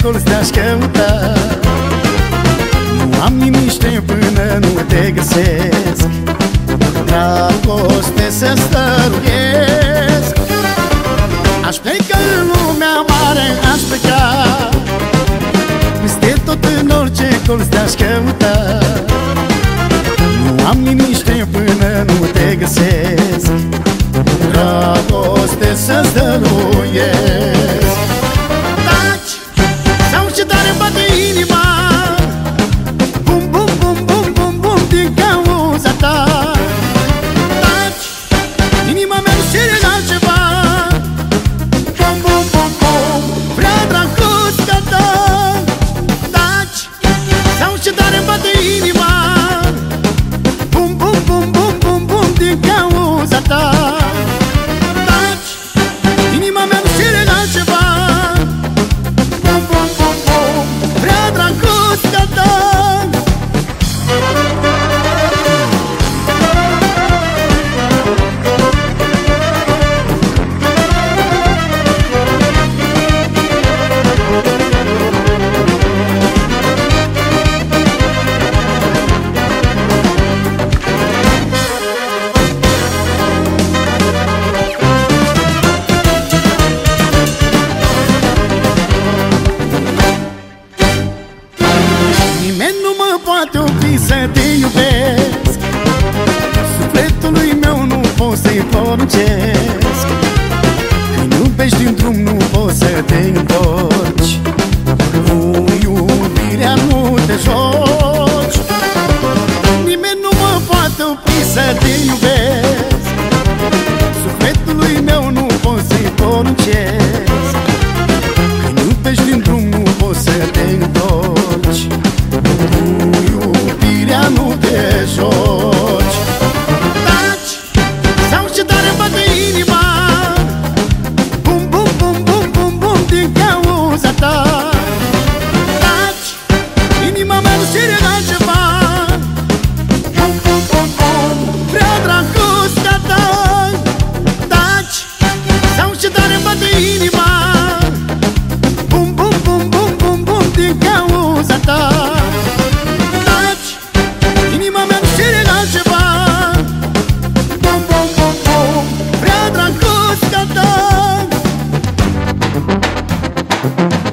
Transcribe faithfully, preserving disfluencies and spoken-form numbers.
colț te-aș căuta. Nu am nimiște până nu te găsesc, dragoste să stăruiesc. Aș pleca în lumea mare, aș pleca peste tot, în orice colț te-aș căuta. Nu am nimiște până nu te găsesc, dragoste să stăruiesc. Taci, sau ce tare bate inima, bum, bum, bum, bum, bum, bum, din cauza ta. Taci, inima mea nu cere altceva, bum, bum, bum, bum, vrea dragostea ta. Taci, sau ce tare bate inima, bum, bum, bum, bum, bum, bum, din cauza ta. Taci, inima mea nu cere altceva, bum, bum, bum, bum, vrea dragostea ta. Nimeni nu mă poate opri să te iubesc, sufletului meu nu pot să-i poruncesc. Când iubești din drum nu poți să te întorci, cu iubirea nu te joci. Nimeni nu mă poate opri să te iubesc, sufletului meu nu pot să-i poruncesc. Când iubești din drum nu poți să te întorci, cu iubirea nu te joci. Taci, sau ce tare bate inima, bum, bum, bum, bum, bum, bum, din cauza ta. Taci, inima mea nu cere altceva, bum, bum, bum, bum, vrea dragostea ta. Taci, sau ce tare bate inima, bum, bum, bum, bum, bum, bum, din cauza ta. Taci, inima mea nu cere altceva, bum, bum, bum, bum, vrea dragostea ta.